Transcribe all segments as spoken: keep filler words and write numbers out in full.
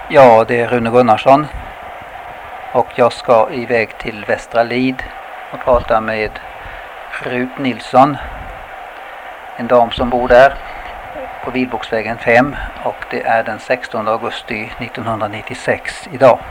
Ja, det är Rune Gunnarsson och jag ska iväg till Västra Lid och prata med Rut Nilsson, en dam som bor där på Vilboksvägen fem, och det är den sextonde augusti nittonhundranittiosex idag.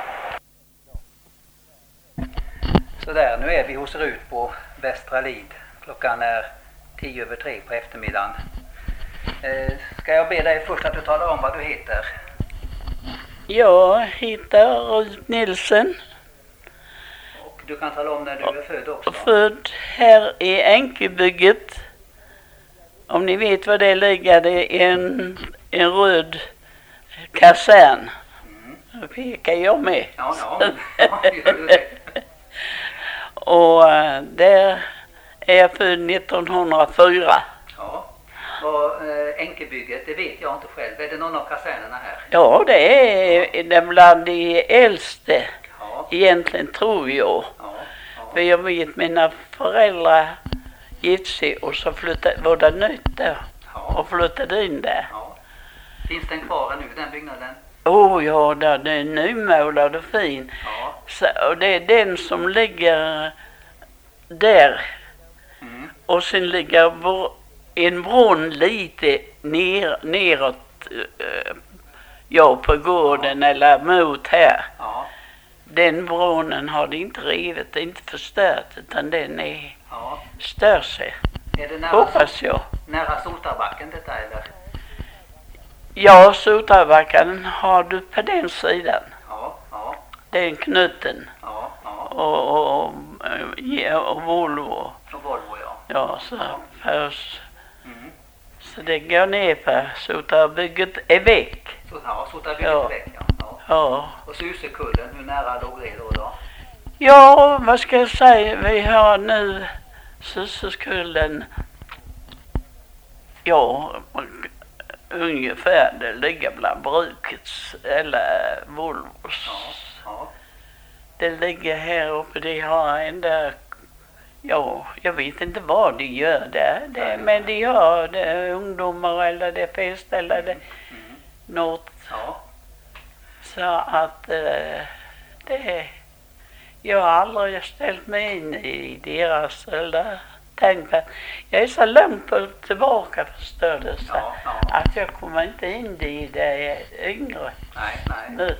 Så där, nu är vi hos Rut på Västra Lid. Klockan är tio över tre på eftermiddagen. Eh, ska jag be dig först att du talar om vad du heter? Jag heter Rut Nilsson. Och du kan tala om när du är född också. Född här i Enkebygget. Om ni vet vad det ligger, det är en, en röd kasern. Mm. Då pekar jag med. Ja, ja. Ja, gör du det. Och där är jag född nittonhundrafyra. Ja. Och äh, Enkebygget, det vet jag inte själv. Är det någon av kasernerna här? Ja, det är det bland de äldste. Ja. Egentligen tror jag. Ja. Ja. För jag vet mina föräldrar gift sig och så flyttade, var det nytt där. Ja. Och flyttade in där. Ja. Finns den kvar nu, den byggnaden? Åh oh, ja, den är nymålad och fin. Ja. Så, och det är den som ligger där. Mm. Och sen ligger br- en brunn lite ner, neråt, uh, ja, på gården, ja. Eller mot här. Ja. Den brunnen har det inte rivit, inte förstört, utan den är Ja. stör sig. Är det nära, Hoppas jag. nära Sotarbacken detta eller? Ja, Sotarbacken har du på den sidan. Ja, ja. Den knuten. Ja, ja. Och, och, och, ja, och Volvo. Och Volvo, ja. Ja, så, för, Mm. så det går ner på Sotarbygget är väck. Så, ja, Sotarbacken Ja. är väck, ja. Ja. Ja. Och Susekullen, hur nära låg det då då? Ja, vad ska jag säga? Vi har nu Suseskullen. Ja, ungefär det ligger bland brukets eller Volvos. Ja, ja. Det ligger här uppe, de har en där, ja, jag vet inte vad de gör där, det, men de har det, ungdomar eller det fest eller det, Mm. något. Ja. Så att eh, det, jag har aldrig ställt mig in i deras eller tänkt att jag är så långt på tillbaka, förstår du, så Ja, ja. att jag kommer inte in i det yngre Nej, nej. nu,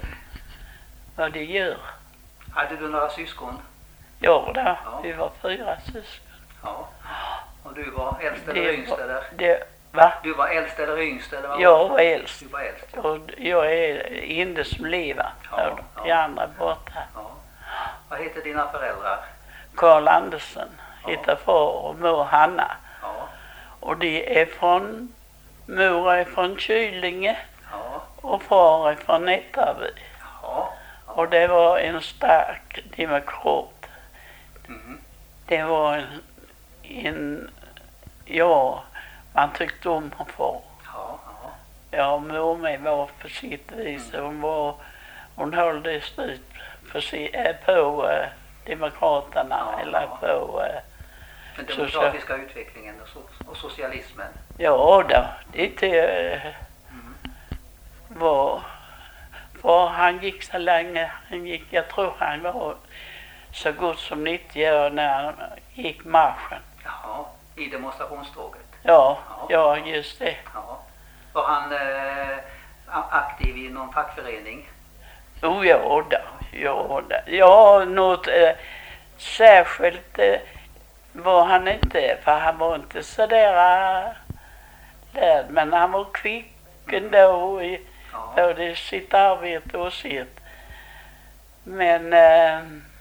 vad de gör. Hade du några syskon? Ja, då, Ja. vi var fyra syskon. Ja. Och du var äldst eller Det yngst var- eller? Det, va? Du var äldst eller yngst eller vad? Jag var äldst. Du var äldst. Ja. Och jag är inte som lever. Ja, och ja. De andra borta. Ja. Vad heter dina föräldrar? Karl Andersson Ja. heter far och mor Hanna. Ja. Och de är från, mor är från Kylinge Ja. och far är från Nättraby. Ja. Och det var en stark demokrat. Mm. Det var en, en ja, man tyckte om far. Ja. Ja. Ja, mor med var på sitt vis. Hon var, hon höll det styrt på, si, äh, på äh, demokraterna, Ja, eller ja. på, äh, Den demokratiska utvecklingen och, so- och socialismen. ja då, det äh, Mm. var, för han gick så länge, han gick, jag tror han var så gott som nittio år när han gick marschen. Jaha, i demonstrationståget. Ja, Ja. ja, just det. Ja. Var han eh, a- aktiv i någon fackförening? Oh ja då, ja då. Ja, något äh, särskilt äh, var han inte, för han var inte så där äh, lärd, men han var kvick ändå i Ja. både sitt arbete och sitt. Men äh,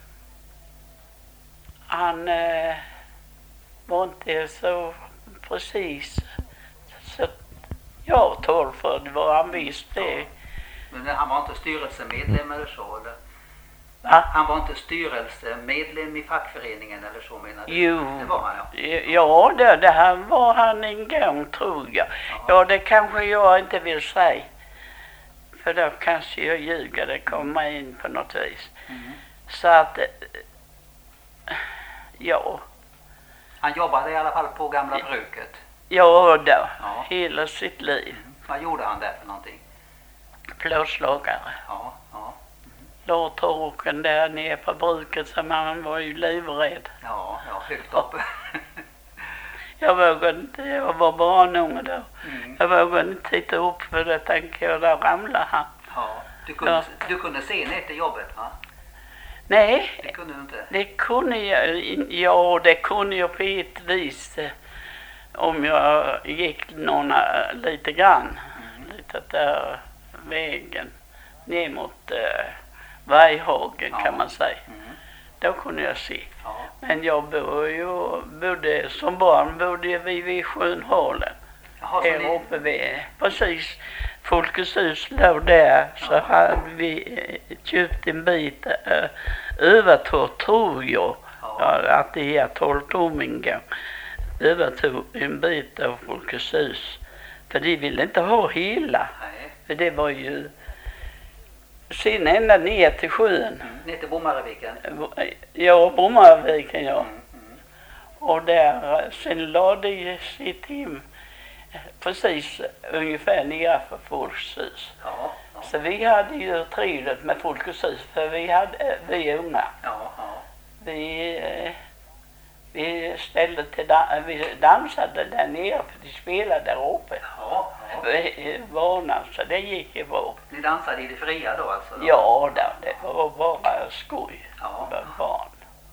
han äh, var inte så precis så jag tål för det var han visst det. Ja. Men han var inte styrelsemedlem eller så? Eller? Va? Han var inte styrelsemedlem i fackföreningen eller så, menar du? Jo, Det var han, ja. ja det, det här var han en gång, tror jag. Ja. Ja, det kanske jag inte vill säga. För då kanske jag ljuger, det kommer in på något vis. Mm. Så att, eh, ja, Han jobbade i alla fall på gamla bruket. ja då, Ja. hela sitt liv. Mm. Vad gjorde han där för någonting? plåtslagare. Ja, ja. La torken där nere på bruket så man var ju livrädd. Ja, ja, högt uppe. Jag vågade inte, jag var barnunge då. Mm. Jag vågade inte titta upp för det tänkte jag, där ramlade han. Ja, du kunde, Ja. du kunde se ner till jobbet, va? Nej, Det kunde du inte. det kunde jag, ja det kunde jag på ett vis eh, om jag gick några lite grann. Mm. Lite där vägen ner mot eh, Vajhagen Ja. kan man säga. Mm. Då kunde jag se. Ja. Men jag bodde ju, bodde, som barn bodde jag vid, vid Sjönhalen. Jaha, så Här ni, uppe vid, precis, Folkets hus låg där. Så Ja. hade vi eh, köpt en bit äh, övertog, tror jag. Ja. Ja, att det är tolvtomingen övertog en bit av Folkets hus. För de ville inte ha hela. nej. För det var ju sen ända ner till sjön. Mm. Ner till Bommareviken. Ja, Brommaviken, ja. Mm. Mm. Och där, sen lade de sitt hem precis ungefär nedanför Folkets hus. Ja, ja. Så vi hade ju trevligt med Folkets hus för vi hade, vi unga. Ja, ja. Vi, eh, vi ställde till, da- vi dansade där nere för de spelade där uppe. Ja, ja. Vi varnade så det gick ju bra. Ni dansade i det fria då alltså? Då? Ja, då, det var bara skoj. Ja. För barn.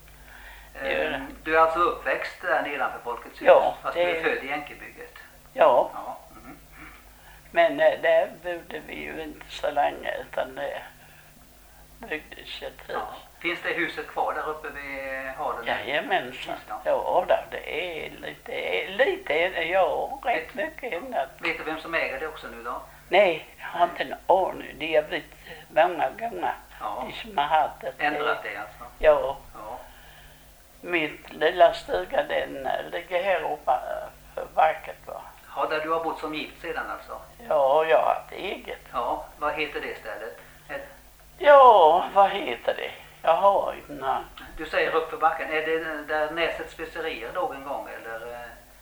Eh, Du är alltså uppväxt där nedanför Folkets hus? Ja, Fast det- du är född i Enkebygget? Ja, Ja. Mm. men eh, där bodde vi ju inte så länge utan det byggdes ett hus. Ja. Finns det huset kvar där uppe vid Halen? Jajamensan. Ja. Ja, då, det är lite, lite, ja, rätt mycket ändrat. Vet du vem som äger det också nu då? Nej, jag har inte en aning. Det har blivit många gånger. Ja. De som har haft det. Ändrat det alltså? Ja, Ja. mitt lilla stuga den eh, ligger här uppe eh, för backet va. Ja, där du har bott som gift sedan alltså? Ja, jag har haft eget. Ja, vad heter det stället? Ett- Ja, vad heter det? Jag har inte namn. Du säger upp för backen. Är det där Näsets specerier låg en gång eller? eh?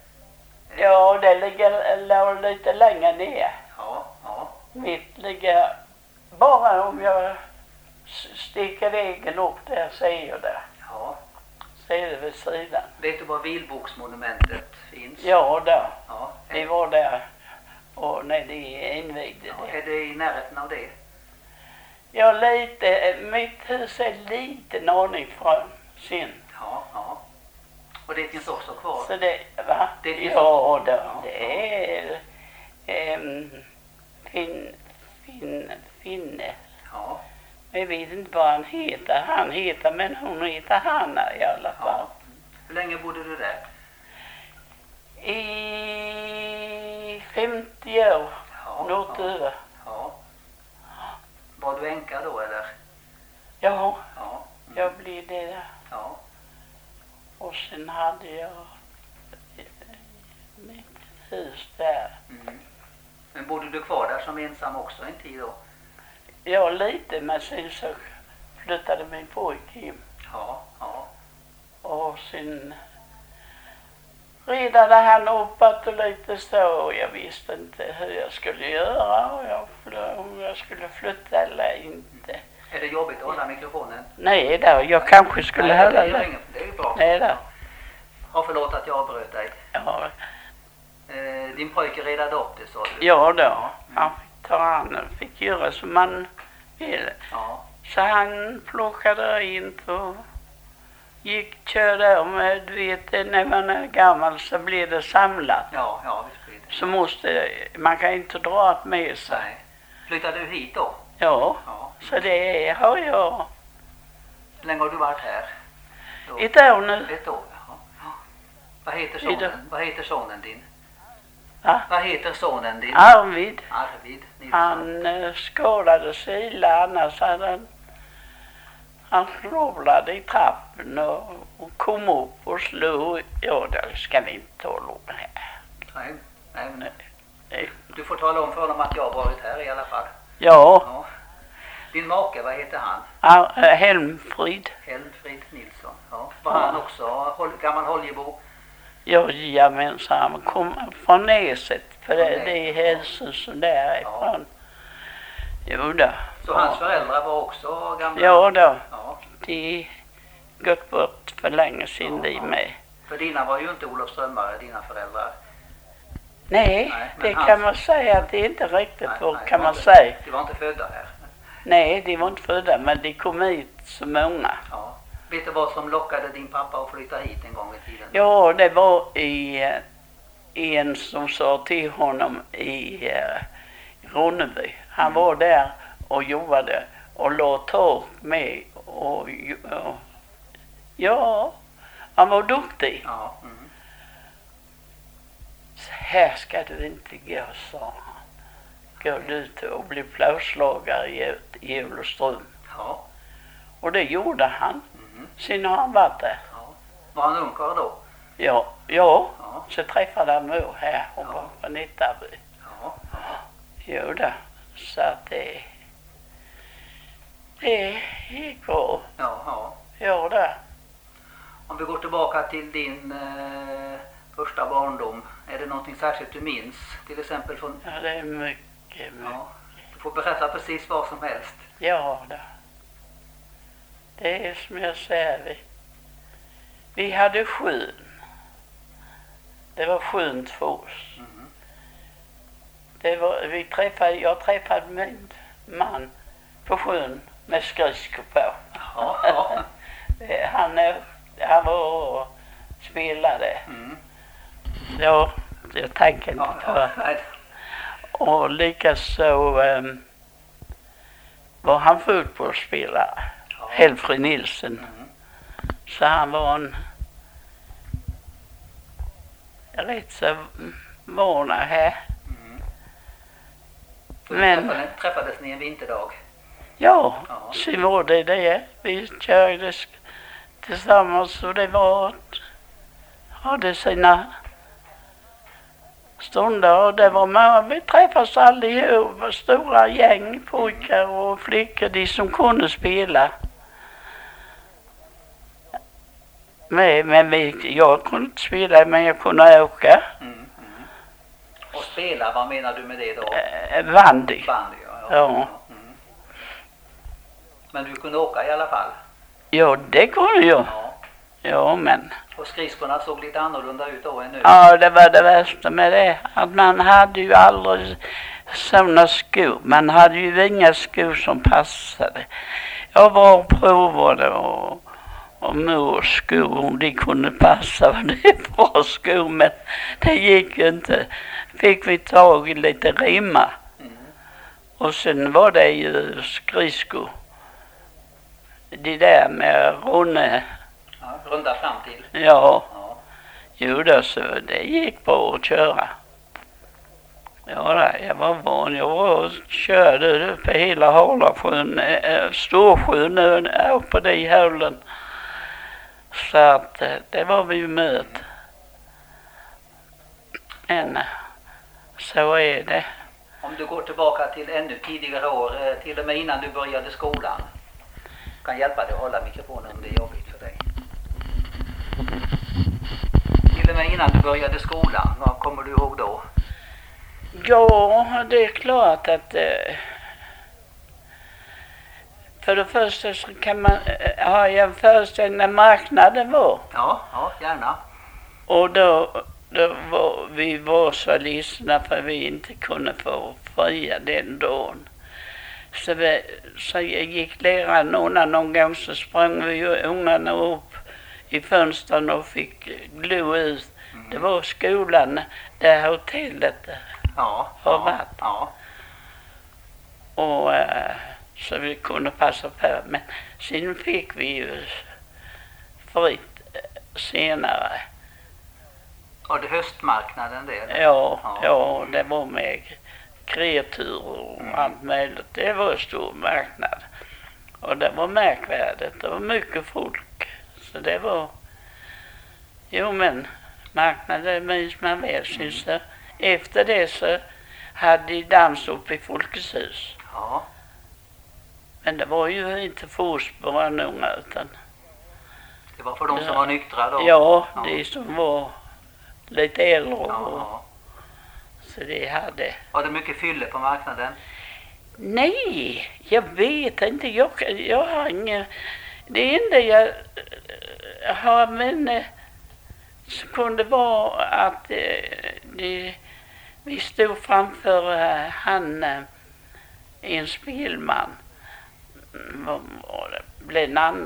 Ja, det ligger låg lite längre ner. Ja, ja. Mitt ligger bara om jag s- sticker vägen upp där ser jag det. Ja. Ser det vid sidan. Vet du var Vilboksmonumentet finns? Ja, där. Ja. Det Är, var där. Och när de invigde ja. det. Är det i närheten av det? Ja, lite. Mitt hus är lite aning från sin. Ja, ja. Och det finns också kvar? Så det, va? Det finns Ja, också. då, Ja, det är um, fin, fin, finne. Ja, Jag vet inte vad han heter. Han heter, men hon heter Hanna i alla fall. ja. Hur länge bodde du där? I femtio år. Ja, Något ja, över. ja. Var du änka då eller? Ja, Ja. Mm. jag blev det där. Ja. Och sen hade jag mitt hus där. Mm. Men bodde du kvar där som ensam också en tid då? Ja, lite, men sen så flyttade min pojke hem. Ja, ja. Och sen redade han uppåt och lite så. Och jag visste inte hur jag skulle göra. Och jag, fly- om jag skulle flytta eller inte. Är det jobbigt att hålla mikrofonen? Nej då, jag kanske skulle Nej, hålla det, är den. ingen, det är ju bra. Nej då. Ja, förlåt att jag avbröt dig. Ja, Eh, din pojke redade upp det sa du? ja då. Han fick ta hand och fick göra som man ville. Ja, Så han plockade in och gick, körde om. Du vet, när man är gammal så blir det samlat. ja, ja visst blir det. Så måste, man kan inte dra det med sig. Nej. Flyttade du hit då? Ja, Ja. så det har jag Hur länge har du varit här? Då? ett år nu. Ett år, ja. Ja. Vad heter Idag. sonen? Vad heter sonen din? Va? Vad heter sonen din? Arvid, Arvid Nilsson. han eh, skadade sig illa, annars hade han, han snubblade i trappen och, och kom upp och slog. Ja, det ska vi inte tala om här. Nej, nej, men Nej. du får tala om för honom att jag har varit här i alla fall. Ja, Ja. Din make, vad heter han? Ar- eh, Helmfrid. Helmfrid Nilsson. Ja. Var han också håll, gammal Holjebo? Ja, jamensan, han kom från Näset, för det, Från det är Näset, ja. hälsen som därifrån. Jo då. Så hans föräldrar var också gamla? Ja då. Ja. De gått bort för länge sedan Ja, de ja. med. För dina var ju inte Olofströmmare, dina föräldrar. Nej, Nej, men det hans- kan man säga att det är inte riktigt. Nej, Vad nej, kan de man var inte- säga? De var inte födda här. Nej, de var inte födda, men de kom hit så många. Ja. Vet du vad som lockade din pappa att flytta hit en gång i tiden? Ja, det var i, eh, en som sa till honom i eh, Ronneby. Han Mm. var där och jobbade och la tak med och, och ja, han var duktig. Ja. Mm. Så här ska du inte gå, sa han. Gå du till och bli plåtslagare i, i Olofström. Ja. Och det gjorde han. Mm. Sen har han varit där. Ja. Var han ungkarl då? Ja, ja. Ja. Så träffade han mor här och Ja. var på Nittaby. Ja. Ja. Jo då. Så att det, det gick bra. Ja. Ja. Jo då. Om vi går tillbaka till din eh, första barndom. Är det någonting särskilt du minns? Till exempel från... Ja, det är mycket, mycket. Ja. Du får berätta precis vad som helst. Ja då. Det är som jag säger. Vi, vi hade sjön. Det var skönt för oss. Mm. Det var, vi träffade, jag träffade min man på sjön med skridskor på. Ja. Ja. han, är- han var och spelade. Mm. Ja, jag tänker inte Ja, på. ja. Nej. Och likaså um, var han fotbollsspelare. Ja. Helfrid Nilsen. Mm. Så han var en rätt så vana här. Mm. Så Men- träffade, träffades ni en vinterdag? Ja, Ja. så var det det. Vi körde sk- tillsammans och det var hade sina stunder och det var många. Vi träffades allihop, stora gäng, pojkar och flickor, de som kunde spela. Men, men vi, jag kunde inte spela, men jag kunde åka. Mm. Mm. Och spela, vad menar du med det då? Eh, Bandy. Bandy, ja. Ja. Mm. Men du kunde åka i alla fall? Ja, det kunde jag. Ja. Ja, men. Och skridskorna såg lite annorlunda ut då än nu? Ja, det var det värsta med det. Att man hade ju aldrig sådana skor. Man hade ju inga skor som passade. Jag var och provade och, och mors skor, de kunde passa. Det är bra skor, men det gick ju inte. Fick vi tag i lite rimma. Mm. Och sen var det ju skridskor. Det där med runde. Ja, runda fram till. Ja. Ja. Jo då, så det gick bra att köra. Ja, då, jag var van. Jag var och körde på hela Halasjön, äh, Storsjön och på de hållen. Så att äh, det var vi med. Men äh, så är det. Om du går tillbaka till ännu tidigare år, eh, till och med innan du började skolan. Kan hjälpa dig att hålla mikrofonen om det är jobbigt för dig. Till och med innan du började skolan, vad kommer du ihåg då? Ja, det är klart att äh, för det första så kan man äh, ha en föreställning när marknaden var. Ja, ja, gärna. Och då, då var vi var så ledsna för vi inte kunde få fria den dagen. Så, vi, så jag gick läraren någon, någon gång så sprang vi ju ungarna upp i fönstren och fick glo ut. Mm. Det var skolan, där hotellet Ja, har ja, varit. ja. Och äh, så vi kunde passa på. Men sen fick vi ju fritt äh, senare. Var det höstmarknaden det? eller? Ja, Ja. ja, det var med kreatur och Mm. allt möjligt. Det var en stor marknad. Och det var märkvärdigt. Det var mycket folk. Så det var... Jo, men marknaden minns man väl. Mm. Så efter det så hade de dans upp i Folkets hus. Ja, Men det var ju inte för oss barnungar utan... det var för de som Ja. var nyktra då? Ja, Ja. de som var lite äldre. Ja, Och, ja. så de hade... Var det mycket fylle på marknaden? Nej, jag vet inte. Jag, jag har ingen... Det enda jag eh, har minne så kunde vara att eh, det, vi stod framför eh, han, eh, en spelman. Vad var det? Blev namn.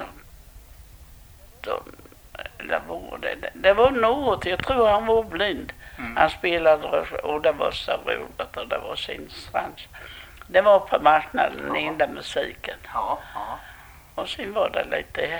Eller var det? Det var något, jag tror han var blind. Mm. Han spelade och det var så roligt och det var sin svans. Det var på marknaden, den enda musiken. Ja, ja. Och sen var det lite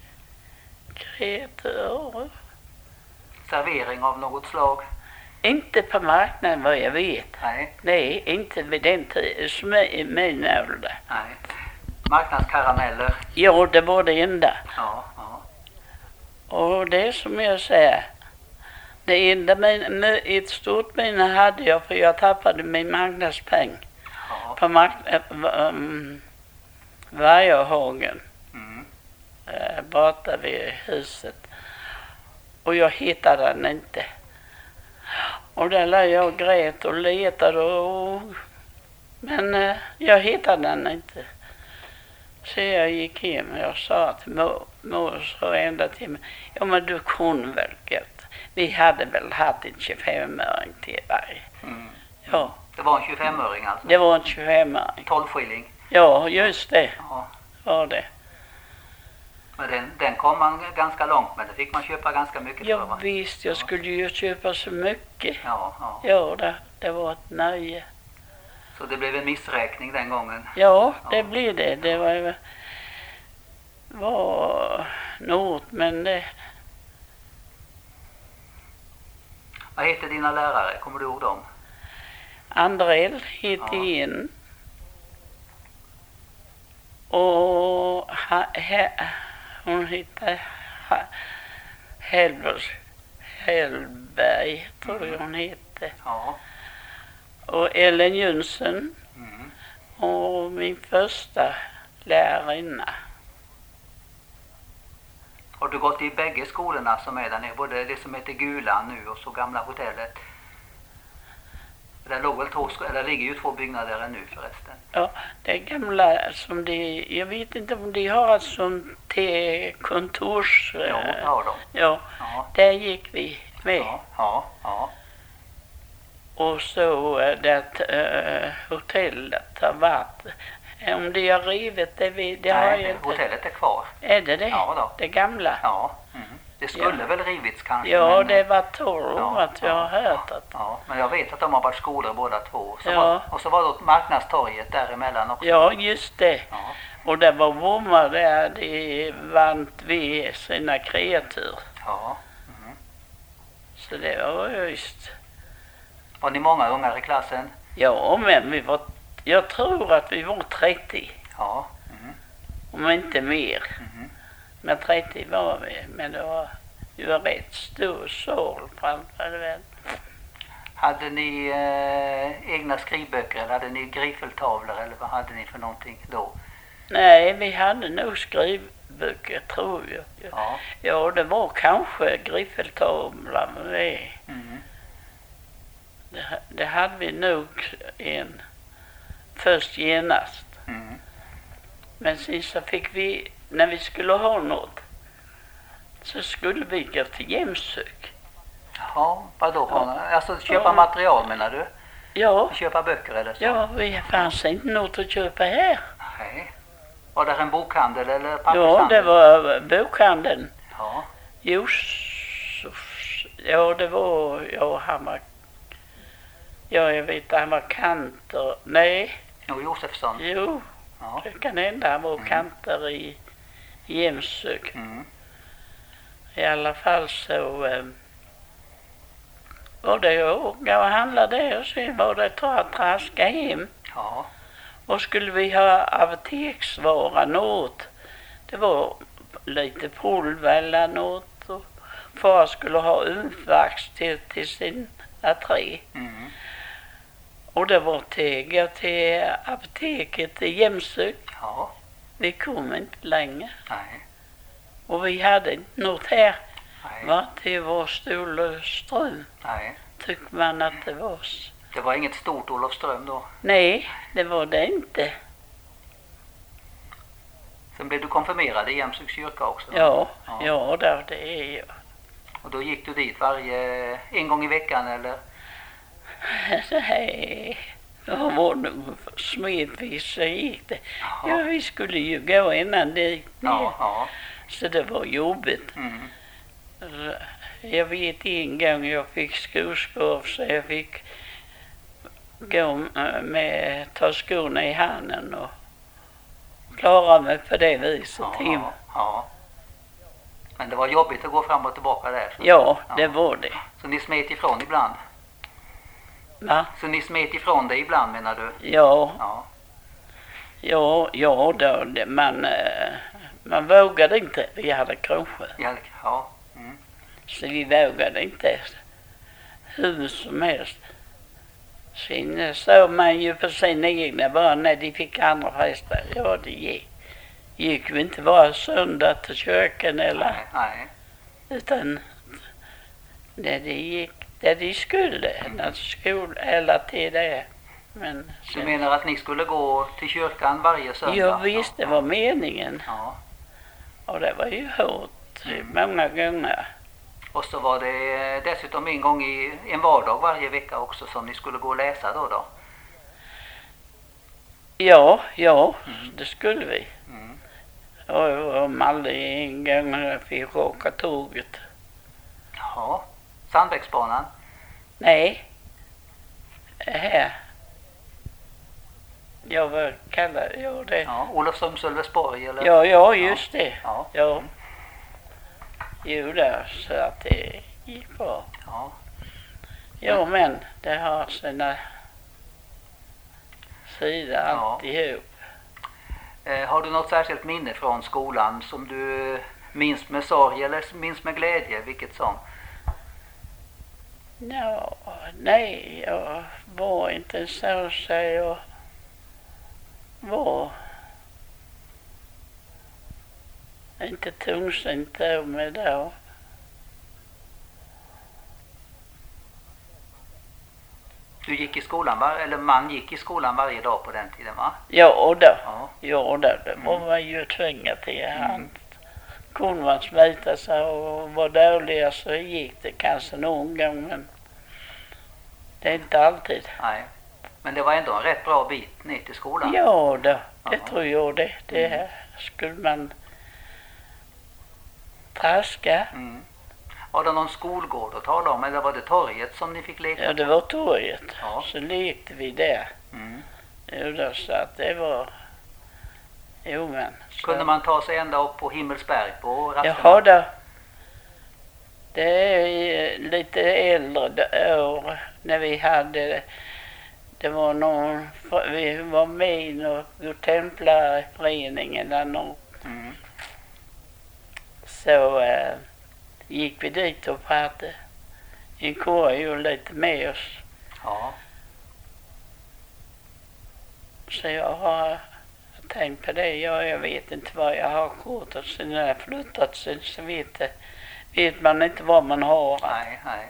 kreatur. Servering av något slag? Inte på marknaden vad jag vet. Nej. Nej, inte vid den tiden, i min ålder. Nej. Marknadskarameller? Ja, det var det enda. Ja, ja. Och det som jag säger, det enda min, ett stort minne hade jag för jag tappade min marknadspeng. Ja. På marknaden, um, Vargöhagen. Mm. Uh, borta vid huset. Och jag hittade den inte. Och där lade jag och grät och letade och... Men uh, jag hittade den inte. Så jag gick hem och jag sa till mor, mor så ända till mig. Ja men du kunde väl gett. Vi hade väl haft en tjugofem-öring till varje. Mm. Ja. Det var en tjugofem-öring alltså? Det var en tjugofem-öring. tolv skilling? Ja, just det. Ja. Var det. Men den, den kom man ganska långt med. Det fick man köpa ganska mycket Ja, för, va? visst, jag skulle ju köpa så mycket. Ja, ja. Ja, det, det var ett nöje. Så det blev en missräkning den gången? Ja, det Ja. blev det. Det var, var något, men det... Vad heter dina lärare? Kommer du ihåg dem? Andrell hette Ja. en. Och ha, he, hon hette ha, Helberg, Hellberg tror jag hon hette. Ja. Och Ellen Jönsson Mm. och min första lärarinna. Har du gått i bägge skolorna som är där nere? Både det som heter Gulan nu och så gamla hotellet? Där låg väl två, eller ligger ju två byggnader nu förresten. Ja, det gamla som de, jag vet inte om de har ett sånt till kontors... Ja, det har de. Ja, Ja. där gick vi med. Ja, ja, ja. Och så eh, det äh, hotellet har varit. Om de har rivit det, vi, det har Nej, jag inte. hotellet är kvar. Är det det? Ja då. Det gamla? Ja. Mm. Det skulle Ja. väl rivits kanske. Ja, men, det var tolv ja, att jag ja, har hört att... Ja, men jag vet att de har varit skolor båda två. Så Ja. var, och så var det marknadstorget däremellan också. Ja, just det. Ja. Och det var bommar där de vant vid sina kreatur. Ja. Mm. Så det var just... Var ni många ungar i klassen? Ja, men vi var... Jag tror att vi var trettio. Ja. Mm. Om inte mer. Mm. Men trettio var vi. Men det var ju rätt stor sal framför det. Hade ni eh, egna skrivböcker eller hade ni griffeltavlor eller vad hade ni för någonting då? Nej, vi hade nog skrivböcker, tror jag. Ja. Ja, det var kanske griffeltavlor med. Mm. Det, det hade vi nog en först genast. Mm. Men sen så fick vi, när vi skulle ha något, så skulle vi gå till Jämsök. Ja, vadå? Ja. Alltså köpa Ja. material menar du? Ja, Köpa böcker eller så? ja, vi fanns inte något att köpa här. Nej. Var det en bokhandel eller Ja, pappershandel? det var bokhandeln. Ja. Josefs, ja det var, ja han var, ja jag vet han var kanter, nej, Jo, Josefsson. jo, Ja. det kan hända han var Mm. kanter i Jämsök. Mm. I alla fall så eh, var det att åka och handla där och sen var det att ta att traska hem. Ja. Och skulle vi ha apoteksvara något, det var lite pulver eller något. Och far skulle ha umvax till, till sin tre. Mm. Och det var till, gå till apoteket i Jämsök. Ja. Vi kom inte längre. Nej. Och vi hade inte något här. Nej. Va? Det var Stolström. Nej. Tyckte man att det var. s- Det var inget stort Olofström då? Nej, det var det inte. Sen blev du konfirmerad i Jämshögs kyrka också? Ja, ja, ja där, det är jag. Och då gick du dit varje, en gång i veckan eller? Nej, det var nog smetvis så gick det. Jaha. Ja, vi skulle ju gå innan det gick ner. Ja, ja. Så det var jobbigt. Mm. Jag vet en gång jag fick skoskov så jag fick gå med, ta skorna i handen och klara mig på det viset. Ja, ja. Men det var jobbigt att gå fram och tillbaka där? Så. Ja, det var det. Så ni smet ifrån ibland? Va? Så ni smet ifrån det ibland menar du? Ja. Ja. Ja, ja då, det, man, man vågade inte. Vi hade Kronsjö. Ja. Mm. Så vi vågade inte hur som helst. Sen såg man ju på sina egna barn när de fick andra fester. Ja, det gick. gick ju inte bara söndag till kyrkan eller. Nej, nej. Utan när det gick där de skulle. När skola eller till det. Men du menar att ni skulle gå till kyrkan varje söndag? Ja, visst, det var meningen. Ja. Och det var ju hårt många gånger. Och så var det dessutom en gång i en vardag varje vecka också som ni skulle gå och läsa då då? Ja, ja, Mm. det skulle vi. Mm. Och om aldrig en gång fick åka tåget. Ja, Sandbäcksbanan? Nej, här. Jag var kallad, ja det. Ja, Olofström, Sölvesborg eller? Ja, ja, just det. Ja. Ja. Jo, där, så att det gick bra. Ja. Ja, men det har sina sidor Ja. alltihop. Eh, har du något särskilt minne från skolan som du minns med sorg eller minns med glädje? Vilket som? Ja, nej, jag var inte så så jag var inte tungsint av mig då. Du gick i skolan var, eller man gick i skolan varje dag på den tiden va? Ja, och då. Ja. Ja, och då. Det var Mm. man ju tvingad till. Han Mm. kunde man smita sig och var dåliga så gick det kanske någon gång, men det är inte alltid. Nej. Men det var ändå en rätt bra bit ner till skolan. Ja, då. Det Ja. tror jag det. Det Mm. skulle man traska. Mm. Var det någon skolgård att tala om eller var det torget som ni fick leka? Ja, det var torget. Ja. Så lekte vi där. Mm. Jo, då, så att det var... Jo, men... Så... Kunde man ta sig ända upp på Himmelsberg på rasterna? Jaha då. Det är lite äldre år när vi hade... Det var någon... Vi var med i någon Templarförening eller något. Mm. Så äh, gick vi dit och pratade. En korg och lite med oss. Ja. Så jag har tänkt på det. Ja, jag vet inte vad jag har kortat sen jag har flyttat sen så vet, det, vet man inte vad man har. Nej, nej.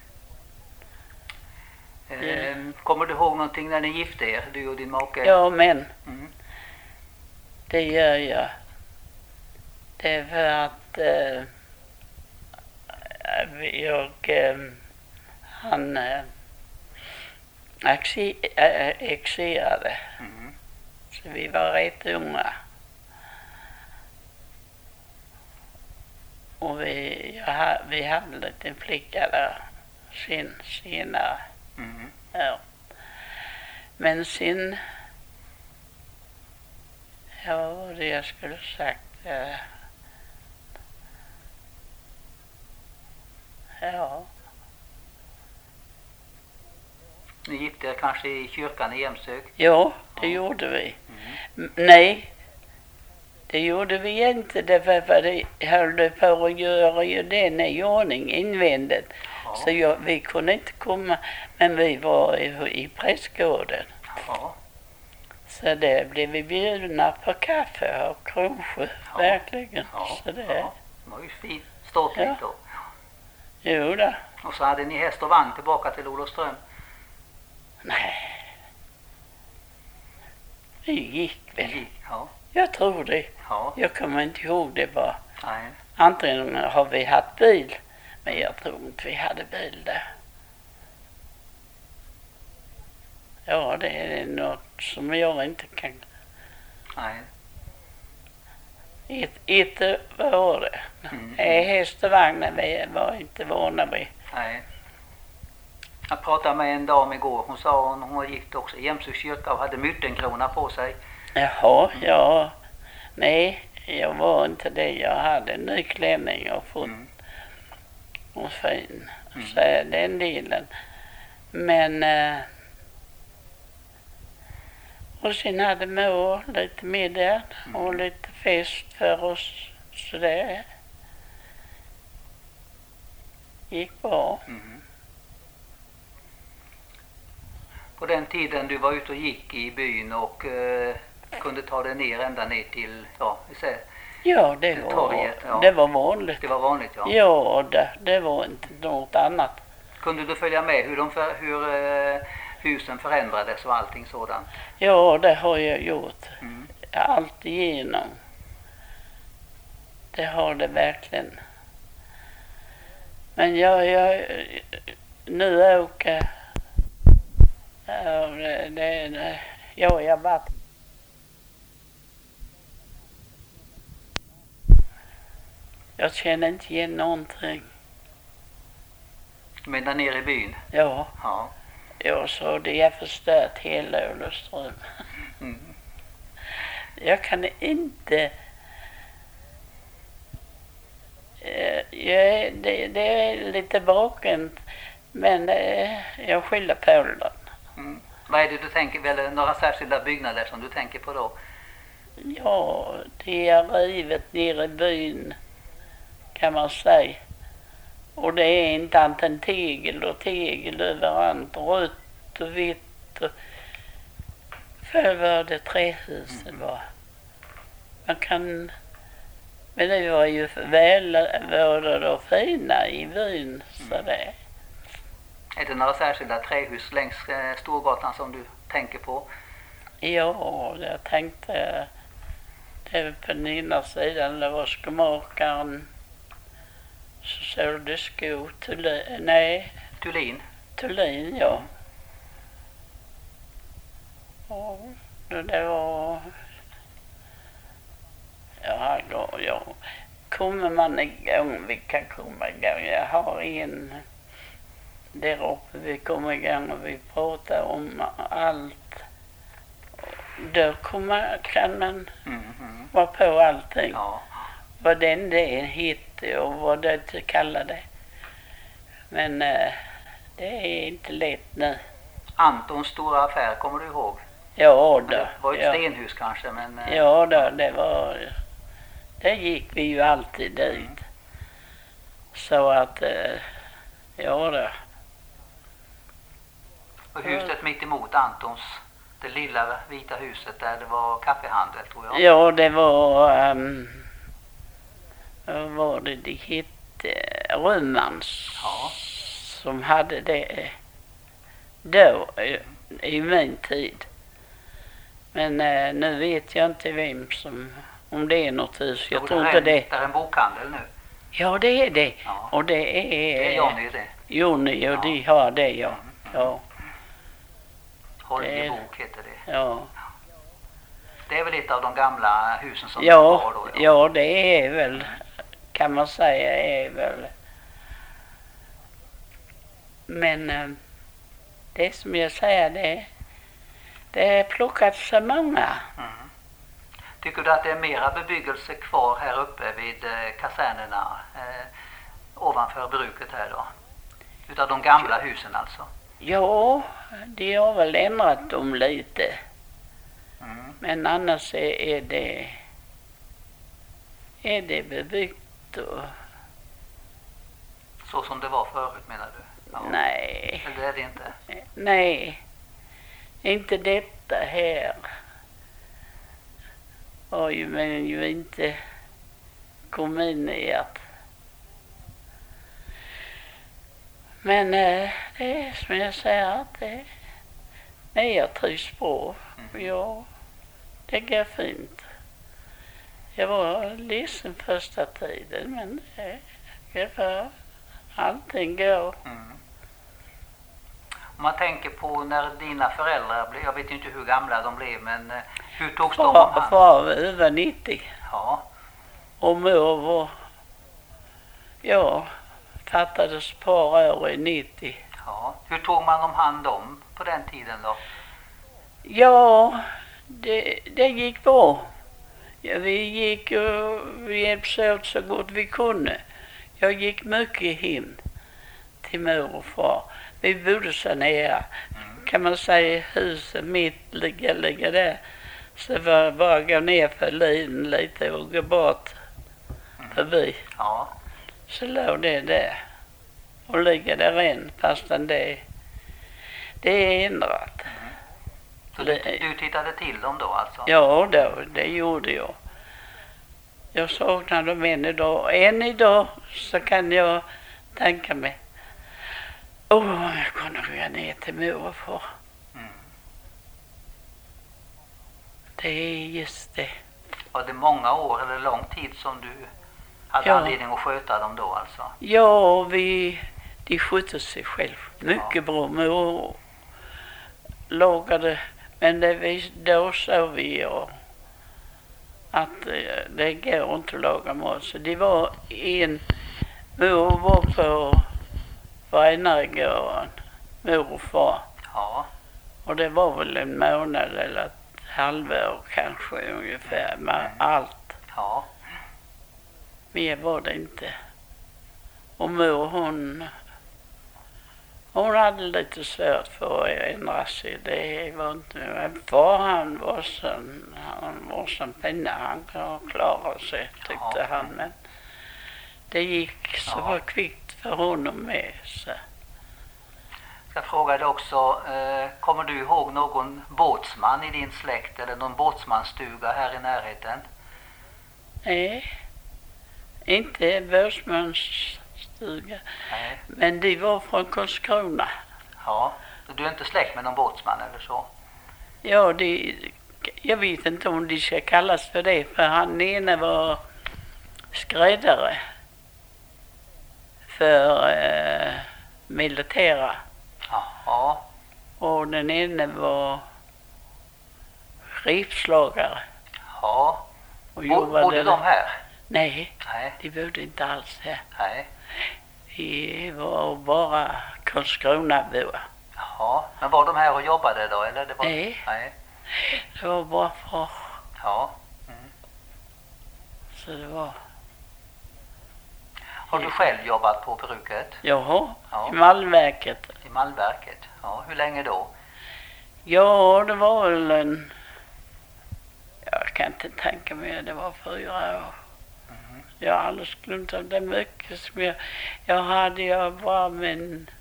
Ehm, kommer du ihåg någonting när ni gifte er, du och din make? Ja, men Mm. det gör jag. Det är för att eh, jag, eh, han eh, axi- äh, exerade. Mm. Så vi var rätt unga. Och vi, jag, ha- vi hade en liten flicka där sen, senare. Mm. Ja. Men sen, ja, vad var det jag skulle sagt? Eh, Ja, Ni gifte er kanske i kyrkan i Jämshög? ja, det Ja. gjorde vi. Mm. M- Nej, det gjorde vi inte. Därför för det höll på att göra ju den i ordning invändigt. Ja. Så jag, vi kunde inte komma, men vi var i, i prästgården. Ja. Så det blev vi bjudna på kaffe och Kronsjö, Ja. verkligen. Ja. Så det, Ja. Det var ju fint. Ståtligt Ja. då. jo då. Och så hade ni häst och vagn tillbaka till Olofström. Nej. Vi gick väl. Ja. Jag tror det. Ja. Jag kommer inte ihåg det bara. Nej. Antingen har vi haft bil, men jag tror inte vi hade bil där. Ja, det är något som jag inte kan... Nej. Ett, ett var det. Mm. Nej, häst och vagnen vi var inte vana vid. Nej. Jag pratade med en dam igår. Hon sa hon, hon var gift också i Jämshus kyrka och hade myttenkrona på sig. Jaha, ja. Nej, jag var inte det. Jag hade en ny klänning och fått Mm. och fin. Mm. Så är den delen. Men... Eh, och sen hade mor lite middag och lite fest för oss. Så det gick bra. Mm. På den tiden du var ute och gick i byn och eh, kunde ta dig ner ända ner till, ja, vi säger, Ja, det till var, torget, ja. det var vanligt. Det var vanligt, ja. Ja, det, det var inte något annat. Kunde du följa med hur, de för, hur eh, husen förändrades och allting sådant? Ja, det har jag gjort. Mm. Allt igenom. Det har det verkligen. Men jag, jag nu åker... Ja, det, det, ja, jag var... Jag känner inte igen någonting. Men där nere i byn? Ja, Ja. ja så det är förstört hela Olofström. Mm. Jag kan inte... Eh, Jag, det, det är lite bakgrund, men eh, jag skyller på åldern. Mm. Vad är det du tänker, eller några särskilda byggnader som du tänker på då? Ja, det är rivet nere i byn, kan man säga. Och det är inte antingen tegel och tegel överallt, rött och vitt. Och... Förr var det trähusen var. Man kan... Men det var ju välvårdade och fina i byn, så det... Är det några särskilda trähus längs eh, Storgatan som du tänker på? Ja, jag tänkte... Det var på den ena sidan, det var skomakaren. Så sålde skor, Thulin, nej, Thulin? Thulin, ja. Och det var... Ja, då, ja. Kommer man igång, vi kan komma igång. Jag har en där uppe, vi kommer igång och vi pratar om allt. Då kommer, kan man Mm, mm. vara på allting. Ja. Vad den det hette och vad det kallade. Men eh, det är inte lätt nu. Antons stora affär, kommer du ihåg? Ja, Men då. det var ett Ja. stenhus kanske, men... eh, Ja, då, det var... Där gick vi ju alltid dit. Så att... eh, Ja, då. Och huset mitt emot Antons, det lilla vita huset där det var kaffehandel, tror jag. Ja, det var... Um, vad var det det hette? Römans. Ja. Som hade det då, i, i min tid. Men eh, nu vet jag inte vem som... Om det är något hus. Jag Jo, tror där inte är, det. Där är en bokhandel nu. Ja, det är det. Ja. Och det är... Det är Johnny det. Johnny, och Ja. de har det, ja. Mm, mm. Ja, Holgebok heter det. ja. Det är väl ett av de gamla husen som Ja, var då? ja, det är väl, kan man säga, är väl. Men eh, det som jag säger, det, det är plockat så många. Mm. Tycker du att det är mera bebyggelse kvar här uppe vid eh, kasernerna eh, ovanför bruket här då? Utav de gamla husen alltså? Ja, de har väl ändrat dem lite. Mm. Men annars är, är det är det bebyggt och Så som det var förut menar du? Ja. nej, Eller är det inte? nej, inte detta här. Har ju men ju inte kommit in i att. Men eh, det är som jag säger att det, Nej, jag trivs bra. Mm. Ja, det går fint. Jag var ledsen första tiden, men det går bra. Allting går. Mm. Om man tänker på när dina föräldrar blev, jag vet inte hur gamla de blev, men eh, hur togs de om Far, hand? far var över nittio. Ja, Och mor var, ja, fattades ett par år i nittio. ja. Hur tog man om hand om på den tiden då? Ja, det, det gick bra. Ja, vi gick och vi hjälptes åt så gott vi kunde. Jag gick mycket hem till mor och far. Vi bodde så nära. Mm. Kan man säga huset mitt ligger, ligger där. Så det var bara att gå ner för liden lite och gå bort förbi. Ja, Så låg det där. Och ligger där än fastän det, det är ändrat. så du, du tittade till dem då alltså? Ja, då, det gjorde jag. Jag saknar dem än idag. Än idag så kan jag tänka mig. Åh, oh, jag kunde gå ner till mor och far. Mm. Det är just det. Var det många år eller lång tid som du hade Ja. anledning att sköta dem då alltså? Ja, vi, de skötte sig själv. Mycket Ja. bra. Mor lagade, men det, vi, då såg vi ja, att eh, det går inte att laga mat. Så det var en, mor var på Värnargården, mor och far. Ja, Och det var väl en månad eller ett halvår kanske ungefär med allt. ja, Mer var det inte. Och mor hon, hon hade lite svårt för att ändra sig. Det var inte, men far han var som, han var som pinne. Han kunde klara sig tyckte Ja. han. Men det gick så Ja. var kvickt för honom med. Så. jag frågade också, eh, kommer du ihåg någon båtsman i din släkt eller någon båtsmanstuga här i närheten? Nej, inte Båtsmans stuga. Nej. Men de var från Karlskrona. Ja, du är inte släkt med någon båtsman eller så? Ja, de, jag vet inte om de ska kallas för det. För han ene var skräddare för eh, militära. Ja, Och den ene var ripslagare. ja. Och Bo, jobbade bodde de här? Nej, Nej, de bodde inte alls här. nej. De var bara Karlskrona-boar. Ja, men var de här och jobbade då? Eller det var... Nej. Nej. Det var bara far. Ja. Mm. Så det var... Har du själv jobbat på bruket? Jaha, Ja. i Malmverket. I Malmverket? Ja, hur länge då? Ja, det var väl en... Jag kan inte tänka mig, det var fyra år. Mm. Jag har alldeles glömt av det mycket som jag... Jag hade jag bara min...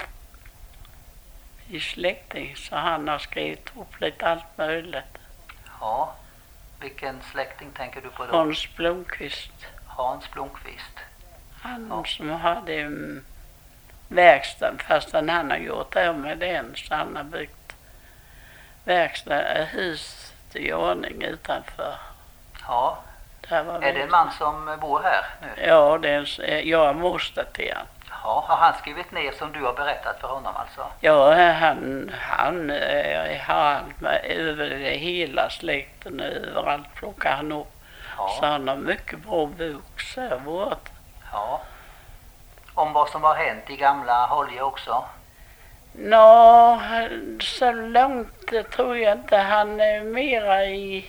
i släkting, så han har skrivit upp lite allt möjligt. Ja. Vilken släkting tänker du på då? Hans Blomqvist. Hans Blomqvist. Han Ja. som hade en verkstad, fast han har gjort det med den, så han har byggt verkstad, ett hus i ordning utanför. Ja. Där var Är det vi- en man som bor här nu? Ja, det är en, jag är moster till han. Ja, har han skrivit ner som du har berättat för honom alltså? Ja, han, han eh, har allt med över det hela släkten, överallt plockar han upp. Så Ja. han har mycket bra bok, så vårt. Ja. Om vad som har hänt i gamla Holje också? Nå, så långt eh, tror jag inte. Han är mera i...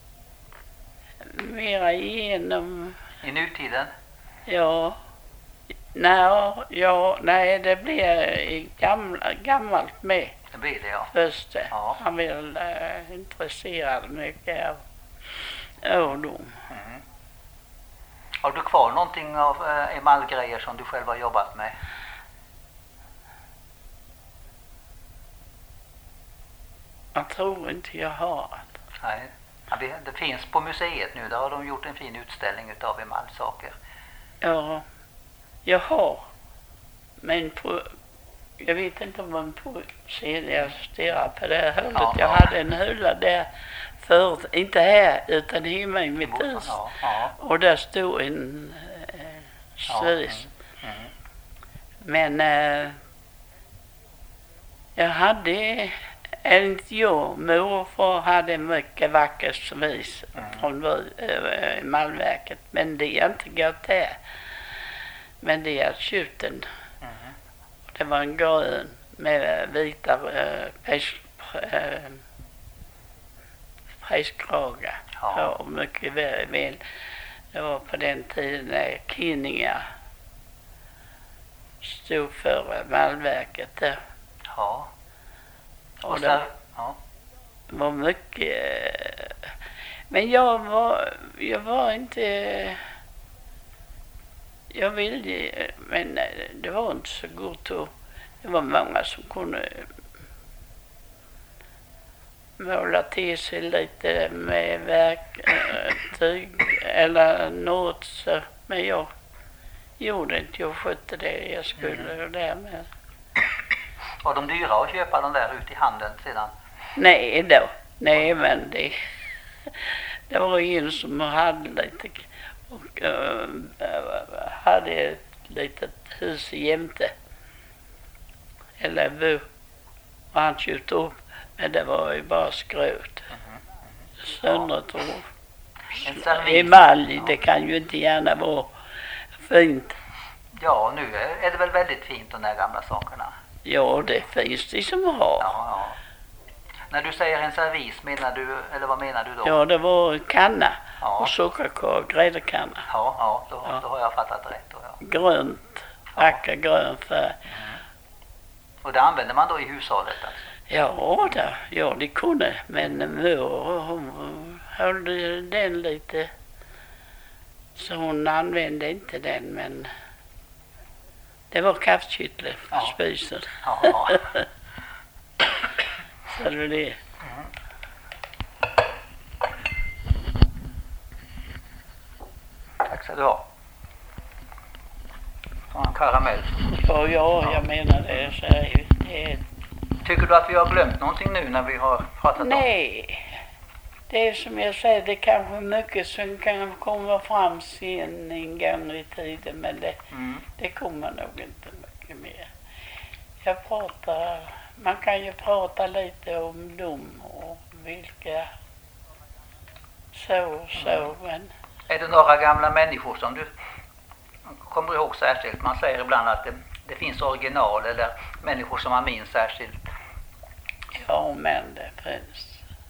Mera igenom... I nutiden? Ja. Nej, ja, nej, det blir i gamla, gammalt med Det blir det, ja. först. Ja. Han vill äh, intresserad mycket av åldom. Mm. Har du kvar någonting av eh, emalgrejer som du själv har jobbat med? Jag tror inte jag har det. Nej. Ja, det, det finns på museet nu. Där har de gjort en fin utställning utav emalsaker. Ja, jag har. Men på, jag vet inte om man på sen jag stirrar på det här hållet. Ja, jag ja. hade en hylla där förut, inte här utan hemma i mitt hus. Ja, ja. Och där stod en eh, svis. Mm, mm. Men eh, jag hade, enligt jag, morfar hade mycket vacker svis Mm. från äh, Malmverket. Men det är inte gått där. Men det är köpt den. Mm. Det var en grön med vita äh, pejs, äh, pejskragar. Ja. Ja, mycket väl, väl. Det var på den tiden när Kinningar stod för Malmverket där. Ja. Och Och så, det ja. var mycket. Men jag var, jag var inte, jag ville, men det var inte så gott. Och det var många som kunde måla till sig lite med verktyg eller något så. Men jag gjorde inte, jag skötte det jag skulle Mm. och därmed. Var de dyra att köpa de där ut i handeln sedan? Nej då, nej men det, det var en som hade lite och uh, hade ett litet hus jämte. Eller bo. Och han köpte upp, men det var ju bara skrot. Mm. Söndret och En servis. emalj, Ja. det kan ju inte gärna vara fint. Ja, nu är det väl väldigt fint de där gamla sakerna. Ja, det finns det som har. Ja, ja. När du säger en servis, menar du, eller vad menar du då? Ja, det var kanna Ja. och sockerkorv, gräddkanna. Ja, ja, då, Ja. då har jag fattat rätt. Då, ja. Grönt, vacker grön färg. Och det använder man då i hushållet alltså? Ja, det, ja, det kunde. Men mor, hon höll den lite. Så hon använde inte den, men det var kaffekittle på Ja. spisen. Ja, ja. Så det var det. Mm. Tack ska du ha. Och en karamell. Ja, ja, jag menar det. Så är det. Tycker du att vi har glömt någonting nu när vi har pratat om? Nej, det är som jag säger, det är kanske mycket som kan komma fram sen en gång i tiden, men det, Mm. det kommer nog inte mycket mer. Jag pratar, man kan ju prata lite om dem och vilka så och så, men Är det några gamla människor som du kommer ihåg särskilt? Man säger ibland att det, det finns original eller människor som man minns särskilt. ja, men det finns.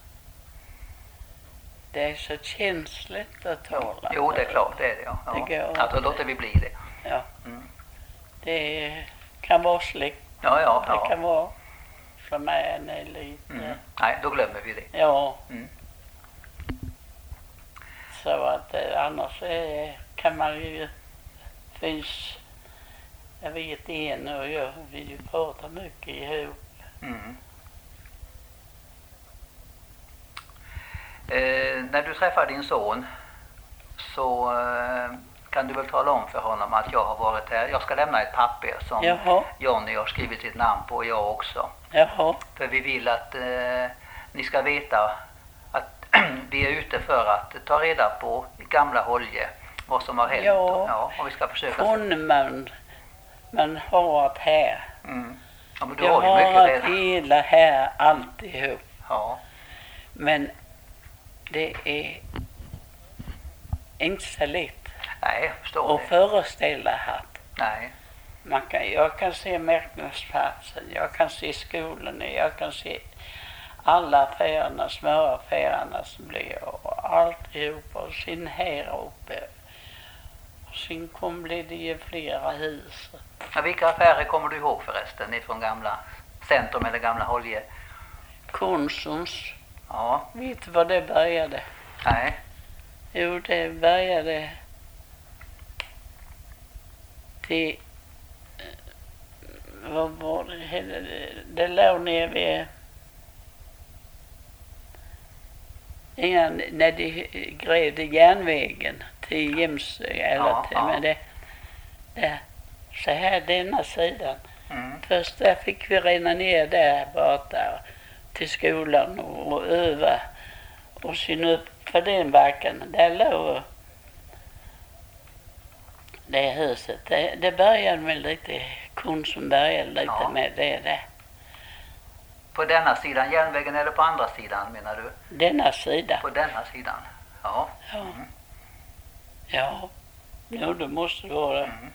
Det är så känsligt att tala. Jo, det är klart, det är det. Ja. Det går Ja. Ja, då inte. låter vi bli det. Ja. Mm. Det kan vara släkt. Ja, ja, Det ja. kan vara som är en lite. Mm. Nej, då glömmer vi det. Ja. Mm. Så att eh, annars är, kan man ju, finns, jag vet en och jag, vi pratar mycket ihop. Mm. Eh, när du träffar din son så eh, kan du väl tala om för honom att jag har varit här. Jag ska lämna ett papper som Jaha, Johnny har skrivit sitt namn på och jag också. jaha, För vi vill att eh, ni ska veta att vi är ute för att ta reda på gamla Holje, vad som har hänt. Ja. Och, ja, och vi ska försöka... kunde man, man har varit här. Mm. Ja, men du Jag har ju har mycket varit redan. hela här alltihop. Ja. Men det är inte så lätt Nej, jag förstår att det. föreställa att Nej. man kan, jag kan se marknadsplatsen, jag kan se skolorna, jag kan se alla affärerna, smöraffärerna som blir och alltihopa och sen här uppe. Och sen kom blir det ju flera hus. Ja, vilka affärer kommer du ihåg förresten ifrån gamla Centrum eller gamla Holje? Konsums, Ja, vet du vad det började? nej. Jo, det började till, vad var det, det, det låg ner vid, innan, när de grävde järnvägen till Jämsö, eller Ja, till, ja. men det, det, så här denna sidan, Mm. Först där fick vi rena ner där borta till skolan och, och öva. Och sen upp för den backen, där låg det huset. Det, det började med lite, Konsum började lite Ja. med det där. På denna sidan järnvägen eller på andra sidan menar du? Denna sida. På denna sidan, ja. Ja. Mm. Ja, jo, det måste det vara. Mm.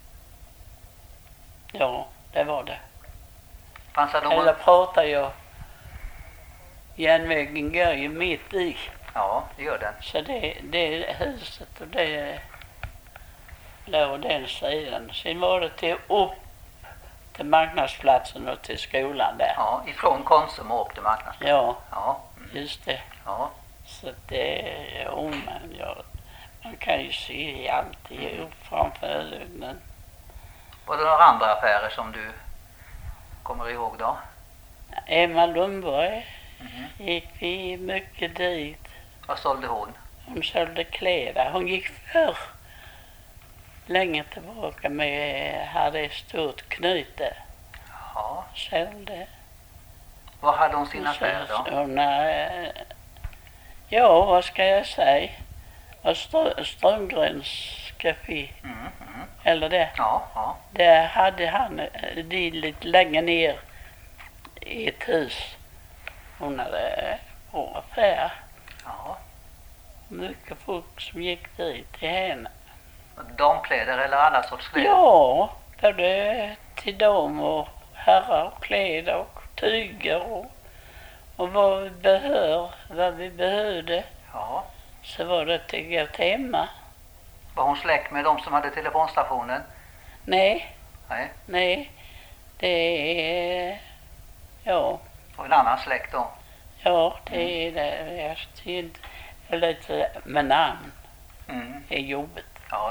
Ja, det var det. Fanns det någon? Eller pratar jag? Järnvägen går ju mitt i. Ja, det gör den. Så det, det huset och det låg den sidan. Sen var det till upp till marknadsplatsen och till skolan där. Ja, ifrån Konsum och upp till marknaden. Ja, Ja. Mm. just det. Ja. Så det, ja, men jag, man kan ju se alltihop framför ögonen. Var det några andra affärer som du kommer ihåg då? Emma Lundborg Mm. gick vi mycket dit. Vad sålde hon? Hon sålde kläder. Hon gick förr länge tillbaka med, hade ett stort knyte. Ja. Sålde. Var hade hon sin affär då? Hon, äh, ja, vad ska jag säga? Strö, Strömgrens café. Mm. Mm. Eller det. Ja, ja. Där hade han äh, det lite längre ner i ett hus. Hon hade bra affär. Ja. Mycket folk som gick dit till henne. Damkläder eller alla sorts kläder? Ja, både till dam och herrar och kläder och tyger och, och vad vi behör, vad vi behövde. Ja. Så var det till gå till hemma. Var hon släkt med de som hade telefonstationen? Nej, Nej. nej, det är, ja, Och en annan släkt då? ja, det är det. Jag ser lite med namn Mm. är jobbigt. Ja.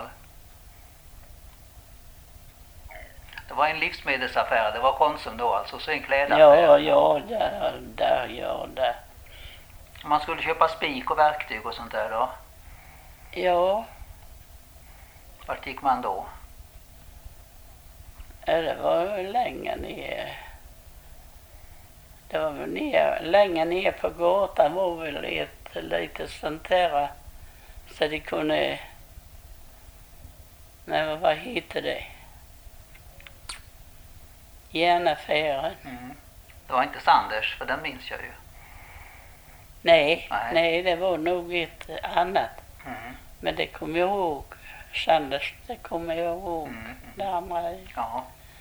Det var en livsmedelsaffär, det var Konsum då alltså, så en klädaffär. Ja, ja, där, där, ja, där. Man skulle köpa spik och verktyg och sånt där då. Ja, Vart gick man då? det var länge ner. Det var väl ner, länge ner på gatan var väl ett litet sånt där så de kunde, nej vad heter det? Järnaffären. Mm. Det var inte Sanders, för den minns jag ju. Nej, Nej. nej, det var nog ett annat. Mm. Men det kommer jag ihåg. Sanders, det kommer jag ihåg. Mm. Mm. Det andra, Ja,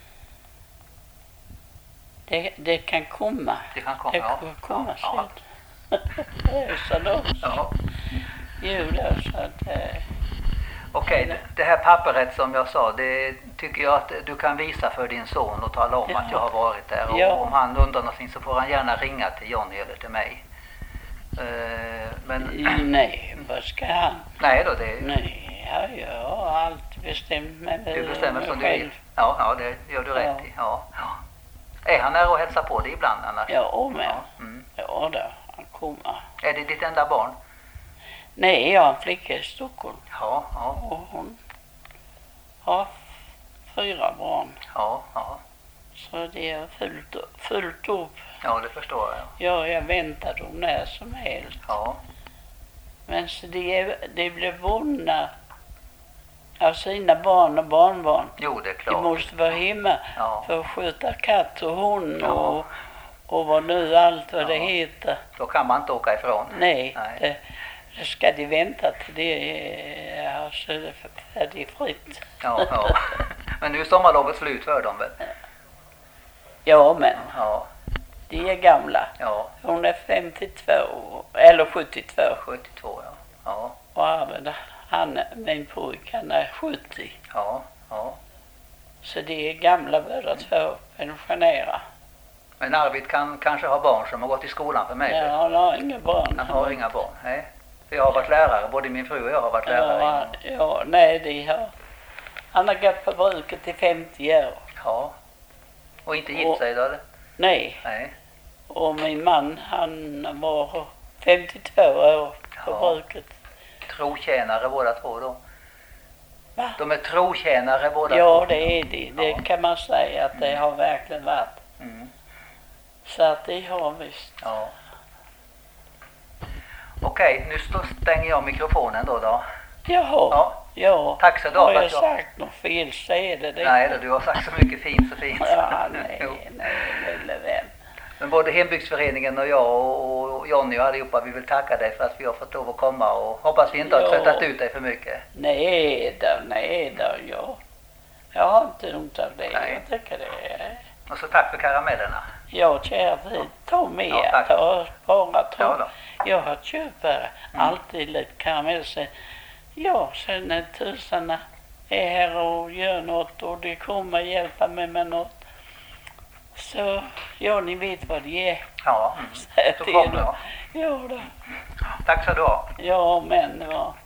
det, det kan komma. det kan komma. Det Ja. kan komma Ja. sen. Så då, Ja. jo då, så att, eh, Okej, det- det här papperet som jag sa, det tycker jag att du kan visa för din son och tala om Ja. att jag har varit där. Och Ja. om han undrar någonting så får han gärna ringa till Johnny eller till mig. Eh, men nej, vad ska han? nej då, det Nej, ja, jag har alltid bestämt mig du bestämmer mig som du själv. vill. Ja, ja, det gör du Ja. rätt i. Ja. Ja. Är han där och hälsar på dig ibland annars? Ja, men. Ja. Mm. Ja, då, han kommer. Är det ditt enda barn? Nej, jag har en flicka i Stockholm Ja, ja, och hon har fyra barn. ja, ja. Så det är fullt, fullt upp. Ja, det förstår jag. Ja, jag väntar dem när som helst. Ja, Men så det, det blir vunna av sina barn och barnbarn. jo det är De klart. måste vara hemma Ja, för att skjuta katt och hund Ja. och, och vad nu allt vad det Ja. heter. då kan man inte åka ifrån. Nej, Nej. Det, det ska de vänta till det är alltså, färdigfritt. Ja, ja. Men nu är sommarlovet slut för dem väl? Ja, men Ja, de är gamla. ja. Hon är femtiotvå, eller sjuttiotvå. sjuttiotvå, ja. Ja, Och Arvid, han, min pojke, han är sjuttio. ja, ja. Så de är gamla båda två, pensionärer. Men Arvid kan kanske ha barn som har gått i skolan för mig. Ja, han har inga barn. Han har inga barn, nej. För jag har varit lärare, både min fru och jag har varit lärare. Ja, innan. ja, nej, de har. Han har gått på bruket i femtio år. Ja. Och inte gift Och- sig då, eller? Nej, Nej. och min man, han var femtiotvå år på Ja. bruket. Trotjänare båda två då. Va? De är trotjänare båda Ja, två. det är det. Det Ja. kan man säga att det har verkligen varit. Mm. Så att det har visst. Ja. Okej, nu stå- stänger jag mikrofonen då då. Jaha. Ja. Ja. Tack så du Har för jag att jag- sagt något fel så är det det. Nej, då, du har sagt så mycket fint så fint. Ja, nej, Jo. nej, lille vän. Men både hembygdsföreningen och jag och och Jonny och allihopa, vi vill tacka dig för att vi har fått lov att komma och hoppas vi inte har Ja. tröttat ut dig för mycket. Nej då, nej då, ja. Jag har inte ont av det. Nej. Jag tycker det är... Och så tack för karamellerna. Ja, kära tid. Ta med. Ja, tack. Ta bara ta. Ja då. Jag har köpt alltid lite karamell. Så, ja, sen när tussarna är här och gör något och de kommer hjälpa mig med något. Så, ja, ni vet vad det är. Ja, mm. Så så det är kommer då. jag. Ja då. Tack så du ha. Ja, men det var...